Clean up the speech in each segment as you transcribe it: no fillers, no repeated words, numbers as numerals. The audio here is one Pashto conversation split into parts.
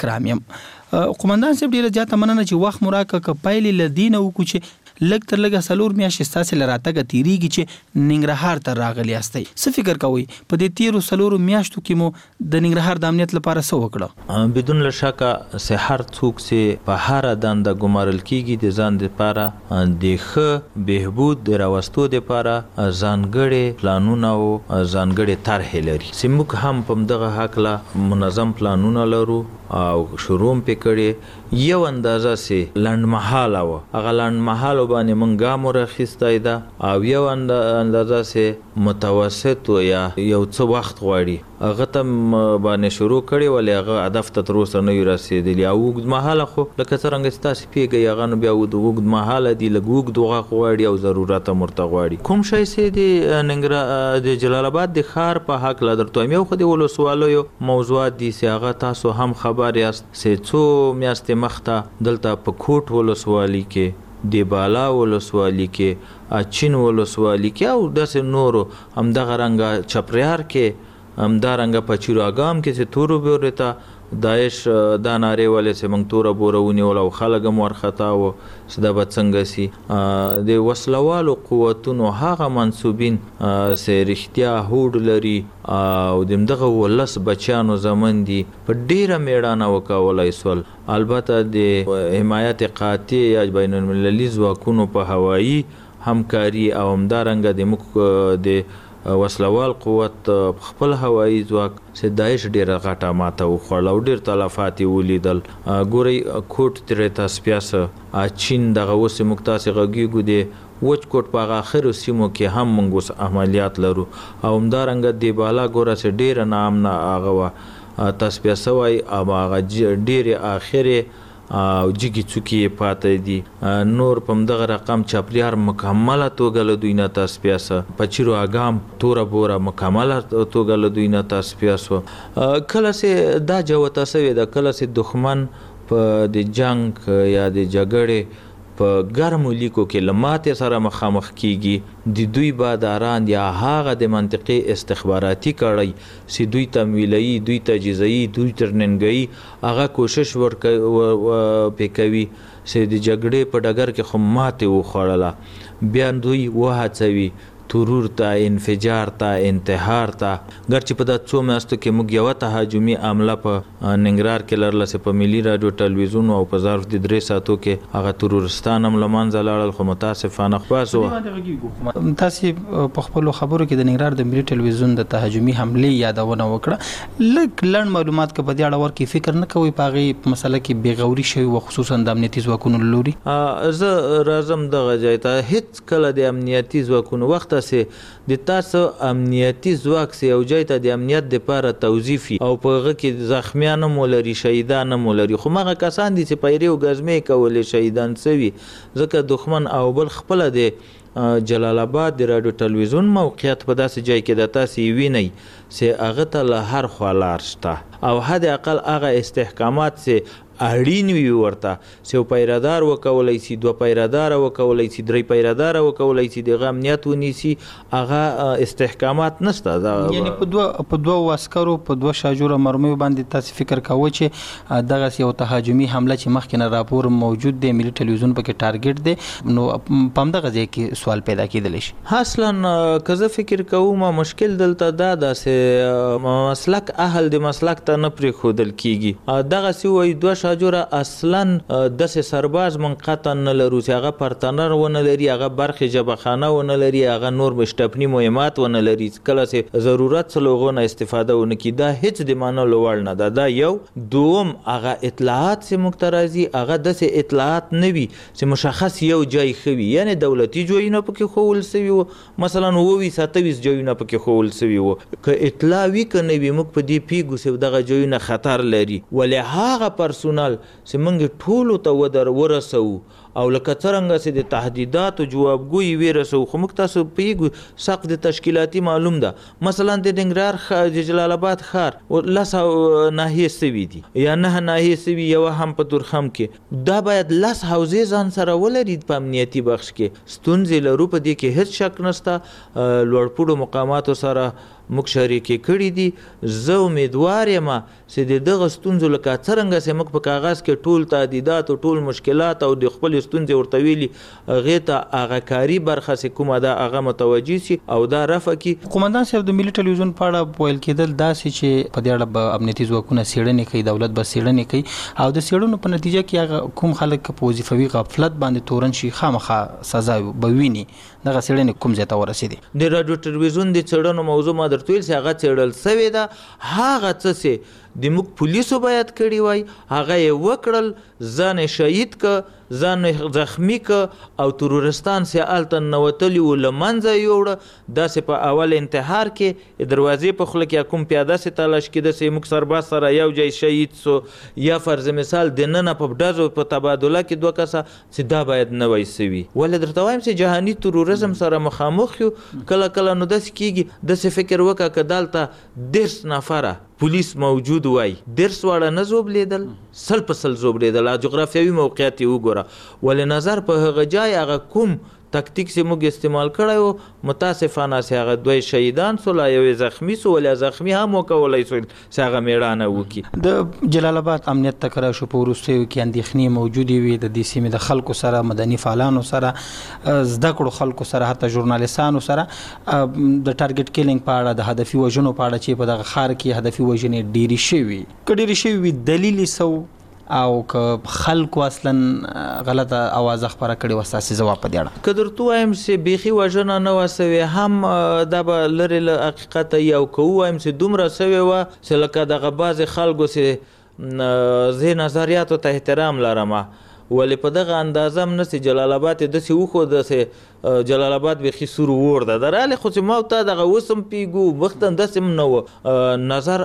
کرام یم. قومندان صاحب ډیره زیاته مننه چې وخت مو راکړ. که پیلې له دې نه وکړو چې لږ تر لږه 4 میاشتې ستاسې له راتګه تېرېږي چې ننګرهار ته راغلي یاستئ، څه فکر کوئ په دې تېرو 4 میاشتو کې مو د ننګرهار د امنیت لپاره څه وکړه؟ بدون له شکه چې هر څوک چې په هره دنده ګمارل کېږي د ځان دپاره د ښه بهبود د راوستو دپاره ځانګړې پلانونه او ځانګړې طرحې لري چې موږ هم په همدغه هکله منظم پلانونه لرو او شروع پې کړې. یو اندازه چې لنډمهاله وه، هغه لنډمهالو باندې موږ ګام ورخیستی ده، او یو اندازه چې متوسط یا یو څه وخت غواړي هغه ته باندې شروع کړې، ولې هغه هدف ته تر اوسه نه وي رسېدلي. او اوږدمهاله خو لکه څرنګه چې تاسې پوهېږئ هغه نو بیا اوږدمهاله دي، لږ اوږد وخت غواړي او ضرورت هم ورته غواړي. کوم شی چې د جلال آباد د ښار په هکله درته وایم، یو خو د ولسوالیو موضوعات دي چې هغه تاسو هم خبر یاست چې څو میاشتې مخته دلته په کوټ ولسوالي کې، د بالا ولسوالي کې، اچین ولسوالي کې او داسې نورو همدغه رنګه چپریار کې، همدارنګه په چیراګام کې چې تورو بورې ته داعش دا نارې ولې چې موږ توره بوره ونیول او خلک هم وارخطا وو چې دا به څنګه سي. د وسلوالو قوتونو هغه منصوبین چې رښتیا هوډ لري او د همدغه ولس بچیانو زمن دي په ډیره میړانه وکولای سول. البته د حمایت قاطع یا بین المللي ځواکونو په هوایي همکاري او همدارنګه د موږ د وسلوال قوت خپل هوایي ځواک چې داعش ډیره غټه ماته وخوړله او ډیر تلفات یې ولیدل. ګورئ کوټ ترې تاسو پیاسه چین دغه اوس موږ تاسې غږیږو د وچ کوټ په هغه اخرو سیمو کې هم موږ اوس عملیات لرو، او همدارنګه د بالا ګوره چې ډیره ناامنه هغه وه تاسو پیاسه وایي، او هغه ډیرې اخرې او جګې څوکې پاتې دي. نور په همدغه رقم چاپریار مکمله توګه له دوی نه تاسپیاسه، په چیرو اګام توره بوره مکمله توګه له دوی نه تاسپیاسو. کله چې دا جوته سوې ده، کله چې دښمن په د جنگ یا د جګړې په ګرمو لیکو کې له ماتې سره مخامخ کیږي، د دوی باداران یا هغه د منطقي استخباراتي کړی چې دوی تمویلوي، دوی تجهیزوي، دوی ترننګوي، هغه کوشش پې کوي چې د جګړې په ډګر کې خو ماتې وخوړله، بیا دوی وهڅوي ترور ته، انفجار ته، انتحار ته. ګرچې په دا څو میاشتو کې موږ یوه تهاجمي حمله په ننګرهار کې لرله چې په ملي راډیو ټلویزیون او په ظرف د 3 ساعتو کې هغه ترورستان هم له منځه لاړل، خو متاسفانه خلاص وه. تاسې په خپلو خبرو کې د ننګرهار د ملي ټلویزیون د تهاجمي حملې یادونه وکړه. لږ لنډ معلومات که په دې اړه ورکړئ، فکر نه کوئ په هغې مسله کې بېغوري شوي وه، خصوصا د امنیتي ځواکونو له لوري؟ زه راځم دغه ځای ته. هېڅ کله د امنیتي ځواکونو وخت چې د تاسو امنیتي ځواک چې یو ځای ته د امنیت دپاره توظیفي او په هغه کې زخمیان هم ولري، شهیدان هم ولري، خو هغه کسان دي چې پیرې او ګزمې کولې شهیدان سوي، ځکه دښمن او بل خپله د جلال آباد د راډیو ټلویزیون موقعیت په داسې ځای کې د تاسې وینئ چې هغه ته له هر خوا لار شته، او حد اقل هغه استحکامات چې اړین وي ورته چې یو پیرادار وکولی شي، 2 پیراداره وکولی شي، 3 پیراداره وکولی شي، دغه امنیت ونیسي، هغه استحکامات نشته. یعنی په 2 عسکرو په 2 شاجوره مرمیو باندې تاسې فکر کوئ چې دغسې یو تهاجمي حمله چې مخکې نه راپور موجود دی، ملي ټلویزیون پکې ټارګټ دی، نو په همدغه ځای کې سوال پیدا کېدلی شي؟ اصلا که زه فکر کوم مشکل دلته دا ده چې مسلک اهل د مسلک ته نه پرېښودل کېږي. دغسې وایي 2 شاجوره اصلا داسې سرباز من قطعا نه لرو چې هغه پرتنر ونه لري، هغه برخې جبهخانه ونه لري، هغه نور شټپني مهمات ونه لري، کله چې ضرورت څه له هغو نه استفاده ونه کړي. دا هېڅ د منلو وړ نه ده. دا یو. دوم، هغه اطلاعات چې موږ ته راځي هغه داسې اطلاعات نه وي چې مشخص یو ځای ښه وي، یعنې دولتي ځایونه پکې ښوول سوي وو، مثلا 27 ځایونه پکې ښوول سوي وو. که اطلاع وي که نه وي، موږ په دې پوهېږو چې دغه ځایونه خطر لري، ولې هغه پرسونل چې موږ ټولو ته ورسوو او لکه څرنګه چې د تهدیداتو جوابګویي ویرسوو، خو موږ تاسو پوهېږو سقف د تشکیلاتي معلوم ده. مثلا د ننګرهار د جلال آباد ښار 10 ناحیې سوي دي یا 9 ناحیې سوي، یوه هم په تورخم کې. دا باید 10 حوزې ځان سره ولري په امنیتي بخش کې. ستونزې لرو، په دې کې هېڅ شک نشته. لوړپوړو مقاماتو سره موږ شریکې کړي دي. زه امیدوار یم چې د دغه ستونزو لکه څرنګه چې موږ په کاغذ کې ټول تعدیدات او ټول مشکلات او د خپل ستونزې ورته ویلي هغې ته هغه کاري برخه چې کومه ده هغه متوجه سي او دا رفع کړي. قومندان صاحب د ملي ټلویزیون په اړه ویل کېدل داسې چې په دې اړه به امنیتي ځواکونه څېړنې کوي، دولت به څېړنې کوي او د څېړنو په نتیجه کې هغه کوم خلک په وظیفوي غفلت باندې تورن شي خامخا سزا به ویني. دغه څېړنې کوم ځای ته ورسېدې؟ د راډیو ټلویزیون د څېړنو موضوع ما درته ویل چې هغه څېړل سوې ده. هغه څه چې د موږ پولیسو باید کړي وای هغه یې وکړل، ځان یې شهید که، ځان یې زخمی که او ترورستان چې هلته ننوتلي وو له منځه یې یوړه. داسې په اول انتحار کې دروازې په خوله کې کوم پیاده چې تلاش کېده چې موږ سرباز سره یو ځای شهید سو، یا فرض مثال دننه په ډزو په تبادله کې 2 کسه چې دا باید نه وای سوي. ولې درته وایم چې جهاني تروریزم سره مخامخ یو، کله کله نو داسې کېږي داسې فکر وکړه که دلته 10 نفره پولیس موجود وای 10 واړه نه زوبلیدل، 100 په 100 زوبلیدل. جغرافیوي موقعیت یې وګوره. ولې نظر په هغه ځای هغه کوم تکتیک چې موږ استعمال کړی و متاسفانه چې هغه 2 شهیدان سول، یو زخمی سو، ولې زخمی هم وکولای سول چې هغه میړانه وکړي. د جلال آباد امنیت تکرار شو په وروستیو کې اندېښنې موجودې وي د دې سیمې د خلکو سره، مدني فعالانو سره، زده کړو خلکو سره، حتی ژورنالیستانو سره. د ټارګټ کیلینګ په اړه، د هدفي وژنو په اړه چې په دغه ښار کې هدفي وژنې ډېرې شوي، که ډېرې شوي وي دلیل یې څه او که خلکو اصلا غلطه اواز خبره کړې وه ستاسې ځواب په دې اړه؟ که درته ووایم چې بیخي وژنه نه وه سوې هم دا به لرې له حقیقته وي، او که ووایم چې دومره سوې وه چې لکه دغه بعضې خلکو چې زه نظریاتو ته احترام لرم، ولې په دغه اندازه هم نه چې جلال آباد یې داسې وښوده چې جلال آباد بیخي سور وور ده درالې، خو چې ما تا دغه اوس هم پیږو وخت هم داسې هم نه وه. نظر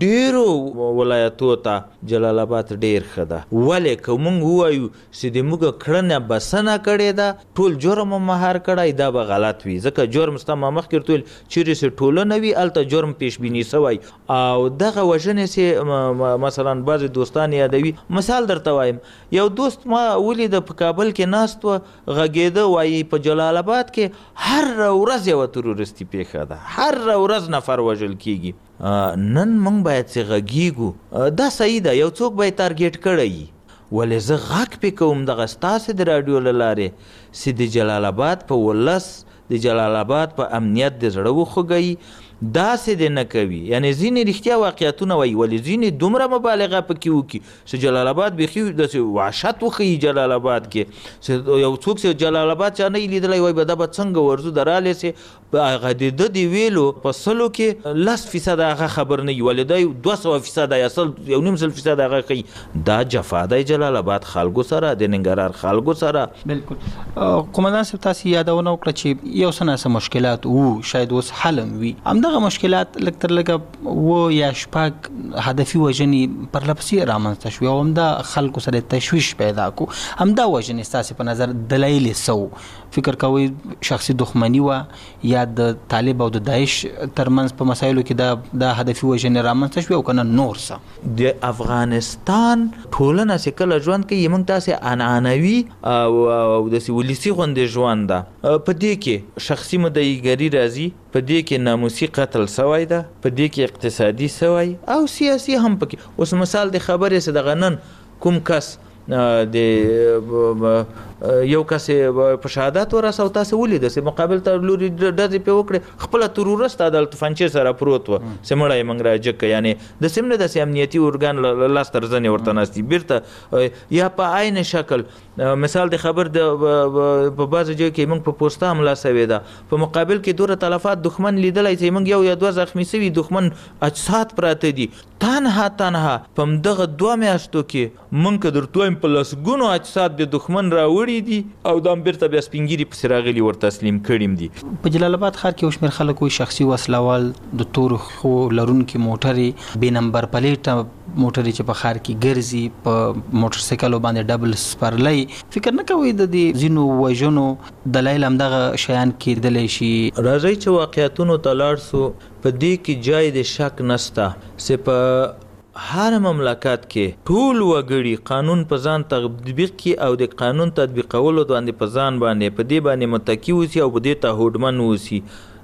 ډېرو ولایتو ته جلال آباد ډېر ښه ده. ولې که موږ ووایو چې د موږ کړنه بسنه کړې ده، ټول جرم هم مهار کړی، دا به غلط وي. ځکه جرم ستا ما مخکې ورته ویل چیرې چې ټولنه وي هلته جرم پیشبیني سوی. او دغه وژنې چې مثلا بعضې دوستان یادوي، مثال درته وایم، یو دوست ما ولیده په کابل کې ناست وه، غږېده وایي په جلال آباد کې هر ورځ یوه ترورستي پیښه ده، هر ورځ نفر وژل کیږي. نن موږ باید چې غږیږو، دا صحیح ده، یو څوک باید تارګیټ کړی. ولې زه غږ پې کوم دغه ستاسې د راډیو له لارې چې د جلال آباد په ولس، د جلال آباد په امنیت د زړه وخوږئ، داسې دې نه کوي. یعنې ځینې رښتیا واقعیتونه وایي، ولې ځینې دومره مبالغه پکې وکړي چې جلال آباد بیخي داسې وحشت وښیي جلال آباد کې، چې یو څوک چې جلال آباد چا نه یې لیدلی وایي به دا به څنګه ورځو درالې چې هغه د ده د ویلو په 100 کې 10% هغه خبر نه وي، ولې دی 200% یا 1.5% هغه ښیي. دا جفا دی جلال آباد خلکو سره، د ننګرهار خلکو سره. بالکل. قومندان صاحب تاسې یادونه وکړه چې یو څه ناڅه مشکلات وو، شاید اوس حل هم وي. همدغه مشکلات لږ تر لږه 2 یا 6 هدفي وژنې پرلپسې رامنځته شوې او همدا خلکو سره تشویش پیدا کو. همدا وژنې ستاسې په نظر دلایل یې څه وو؟ فکر کوئ شخصي دښمني وه یا د طالب او د داعش ترمنځ په مسایلو کې دا هدفي وژنې رامنځته شوې او که نه نور څه؟ د افغانستان ټولنه چې کله ژوند کوي موږ داسې عنعنوي او داسې ولسي غوندې ژوند ده. په دې کې شخصي مدعیګري راځي، په دې کې ناموسي قتل سوی ده، په دې کې اقتصادي سوی او سیاسي هم پکې. اوس مثال د خبرې چې دغه نن کوم کس د یو کس په شهادت ورساو، تاسو ولیده چې مقابل ته لوري ډزې پې وکړې، خپله ترورست د توفنچې سره پروت وه چې مړی یې موږ راجګ کړه. یعنې داسې هم نه داسې امنیتي ارګان لاس تر زنې ورته ناست دي بیرته. یا په عین شکل مثال د خبر په بعضو ځایو کې موږ په پوسته حمله سوې ده، په مقابل کې دوره تلفات دښمن لیدلی چې موږ یو یا 2 زخمي سوي، دښمن اجساد پراته دي. تنها په همدغه 2 میاشتو کې موږ که درته وایم په لسګونو اجساد د دښمن راوړي دي او دا هم بیرته بیا سپینګیري پسې راغلي ور تسلیم کړي دي. په جلال آباد ښار کې یو شمېر خلک وایي شخصي وسلوال د تورو خو لرونکي موټرې، بې نمبر پلیټه موټرې چې په ښار کې ګرځي، په موټر سایکلو باندې ډبل سپرلی. فکر نه کوئ د دې ځینو وژنو دلایل همدغه شیان کېدلی شي؟ راځئ چې واقعیتونو ته لاړ سو. په دې کې جای د شک نسته چې په هر مملکت کې ټول وګړي قانون په ځان تطبیق کړي او د قانون تطبیقولو باندې په ځان باندې په دې باندې متکی اوسي او په دې ته هوډمن اوسي.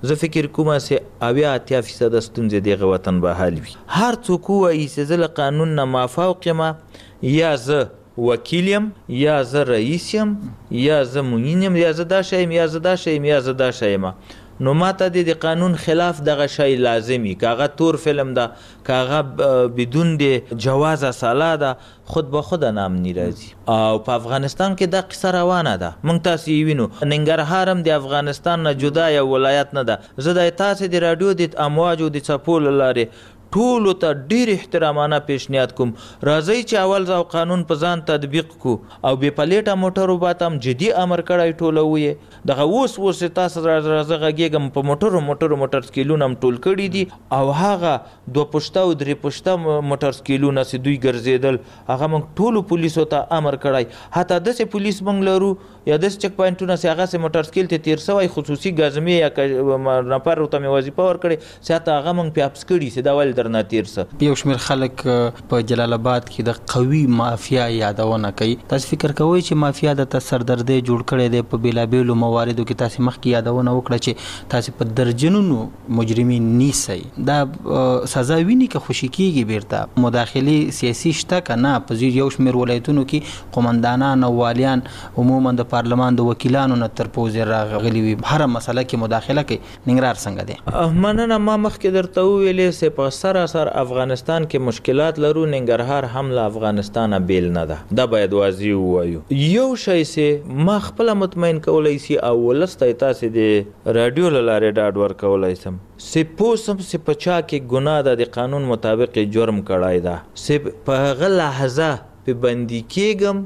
زه فکر کوم چې 80% ستونزې دغه وطن به حل وي. هر څوک وایي چې زه له قانون نه مافوق یم، یا زه وکیل یم، یا زه رئیس یم، یا زه معین یم، یا زه دا شی یم، یا زه دا شی یم، یا زه دا شی یم، نو ماته د قانون خلاف دغه شی لازمي، که هغه تور فلم ده، که هغه بدون د جواز اصاله ده، خود به خود نامني راځي. او په افغانستان کې دا قصه روانه ده. موږ تاسو یې وینو، ننګرهار هم د افغانستان نه جدا یو ولایت نه ده. زه د تاسو د راډیو د امواجو د څپو له لارې ټولو ته ډېر احترامانه پیشنهاد کوم، راځئ چې اول ځل قانون په ځان تطبیق کو او بې پلیټه موټرو باندې هم جدي امر کړی ټوله ویې. دغه اوس تاسو راځه غږېږم په موټر سکیلونه هم ټول کړي دي، او هغه 2 پشته او 3 پشته موټر سکیلونه چې دوی ګرځېدل هغه موږ ټولو پولیسو ته امر کړی. حتی داسې پولیس موږ لرو یا داسې چک پوینټونه چې هغه سې موټر سکیل ته تیر سوی خصوصي ګازمې یا نفر ورته مې وظیفه ورکړې چې حتی هغه موږ پې حبس کړي چې دا ولې درنه تیر څه. یو شمېر خلک په جلال آباد کې د قوي مافیا یادونه کوي. تاسو فکر کوئ چې مافیا د سردردۍ جوړ کړی دی په بېلابېلو مواردو کې؟ تاسو مخکې یادونه وکړه چې تاسو په درجنونو مجرمین نیسئ، دا سزا ویني که خوشي کېږي بیرته؟ مداخلې سیاسي شته که نه؟ په یو شمېر ولایتونو کې قومندانان او والیان عموما د پارلمان د وکیلانو نه تر پوزې راغلي وي، هره مسله کې مداخله کوي. ننګرهار څنګه دی؟ مننه. ما مخکې درته وویلې چې په سراسر افغانستان کې مشکلات لرو، ننګرهار هم له افغانستانه بیل نه ده، دا باید واضح ووایو. یو شی چې ما خپله مطمئن کولی سي او ولس ته تاسې د راډیو له لارې ډاډ ورکولی سم چې پوه سم چې په چا کې ګناه ده، د قانون مطابق جرم کړی ده، چې په هغه لحظه په بندي کېږم،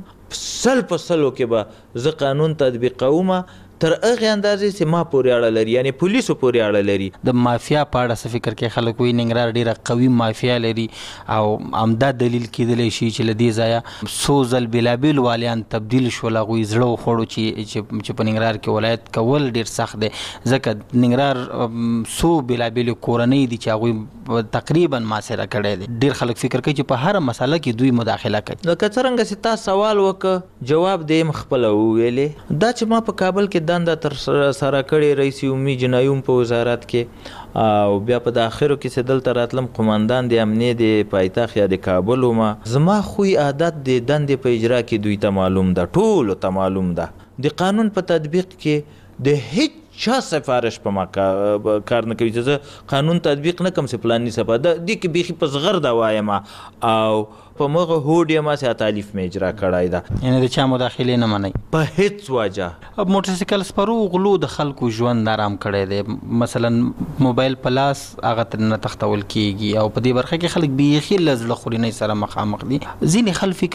په سلو کې به زه قانون تطبیقوم تر هغې اندازې چې ما پورې اړه لري، یعنی پولیسو پورې اړه لري. د مافیا په اړه څه فکر کوي خلک؟ وایي ننګرهار ډېره قوي مافیا لري او همدا دلیل کېدلی شي چې له دې ځایه څو ځل بېلابېل والیان تبدیل شول، هغوی زړه وخوړو چې په ننګرهار کې ولایت کول ډېر سخت دی، ځکه ننګرهار څو بېلابېلې کورنۍ دي چې هغوی تقریبا محاصره کړی دی. ډېر خلک فکر کوي چې په هره مسله کې دوی مداخله کوي. لکه څرنګه چې تا سوال وکړه جواب دې یم خپله وویلې. دا چې ما په کابل کې دنده تر سره کړې رئیس عمومي جنایوم په وزارت کې، او بیا په د اخرو کې چې دلته راتلم قماندان د امنیې د پایتخت یا د کابل وم، زما خوی عادت د دندې په اجرا کې دوی ته معلوم ده، ټولو ته معلوم ده. د قانون په تطبیق کې د هیڅ چا سفارش په ما کار نه کوي چې زه قانون تطبیق نه کوم چې فلاني صفه ده دې کې بیخي په زغر ده وایم او په مغه هوډ یم چې تالیف مې اجرا کړی ده. یعنې د چا مداخلې نه منئ په هیڅ وجه؟ موټرسایکل سپرو غلو د خلکو ژوند آرام کړی دی. مثلا موبایل په لاس هغه ترنه تښتول کېږي او په دې برخه کې خلک بیخي له زړه خورینۍ سره مخامخ دي. ځینې خلک فکر